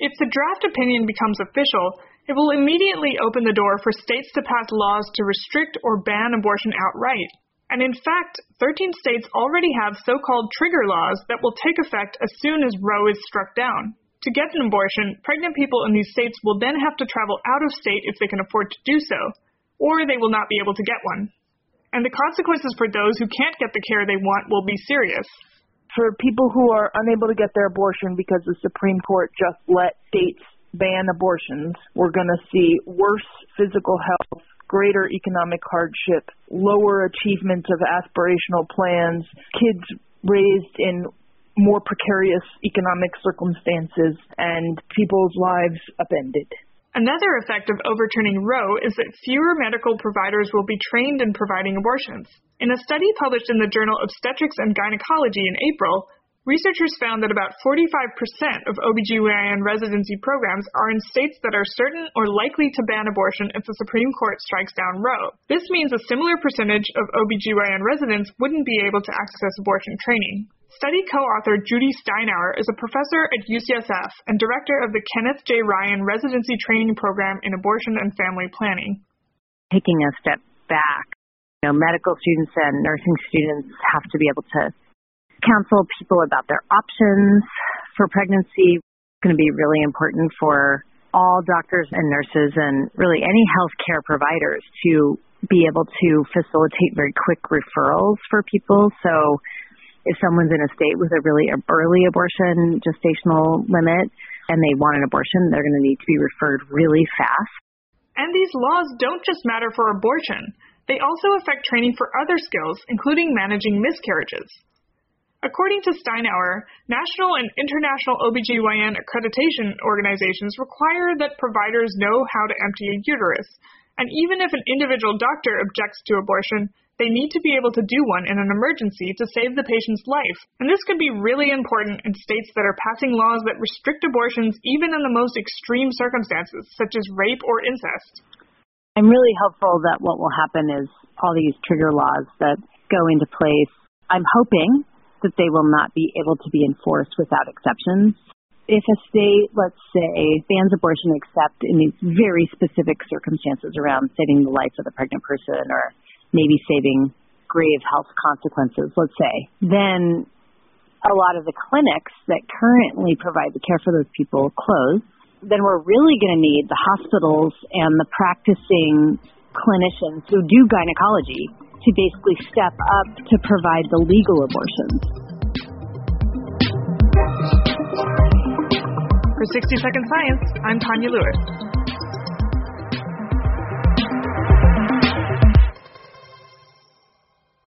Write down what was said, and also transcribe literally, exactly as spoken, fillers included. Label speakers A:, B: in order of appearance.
A: If the draft opinion becomes official, it will immediately open the door for states to pass laws to restrict or ban abortion outright. And in fact, thirteen states already have so-called trigger laws that will take effect as soon as Roe is struck down. To get an abortion, pregnant people in these states will then have to travel out of state if they can afford to do so, or they will not be able to get one. And the consequences for those who can't get the care they want will be serious.
B: For people who are unable to get their abortion because the Supreme Court just let states ban abortions, we're going to see worse physical health, greater economic hardship, lower achievement of aspirational plans, kids raised in more precarious economic circumstances, and people's lives upended.
A: Another effect of overturning Roe is that fewer medical providers will be trained in providing abortions. In a study published in the Journal of Obstetrics and Gynecology in April, researchers found that about forty-five percent of O B G Y N residency programs are in states that are certain or likely to ban abortion if the Supreme Court strikes down Roe. This means a similar percentage of O B G Y N residents wouldn't be able to access abortion training. Study co-author Judy Steinauer is a professor at U C S F and director of the Kenneth J. Ryan Residency Training Program in Abortion and Family Planning.
C: Taking a step back, you know, medical students and nursing students have to be able to counsel people about their options for pregnancy. It's going to be really important for all doctors and nurses and really any healthcare providers to be able to facilitate very quick referrals for people. So if someone's in a state with a really early abortion gestational limit and they want an abortion, they're going to need to be referred really fast.
A: And these laws don't just matter for abortion. They also affect training for other skills, including managing miscarriages. According to Steinauer, national and international O B G Y N accreditation organizations require that providers know how to empty a uterus, and even if an individual doctor objects to abortion, they need to be able to do one in an emergency to save the patient's life. And this could be really important in states that are passing laws that restrict abortions even in the most extreme circumstances, such as rape or incest.
C: I'm really hopeful that what will happen is all these trigger laws that go into place, I'm hoping that they will not be able to be enforced without exceptions. If a state, let's say, bans abortion except in these very specific circumstances around saving the life of the pregnant person or maybe saving grave health consequences, let's say, then a lot of the clinics that currently provide the care for those people close. Then we're really going to need the hospitals and the practicing clinicians who do gynecology to basically step up to provide the legal abortions.
A: For sixty Second Science, I'm Tanya Lewis.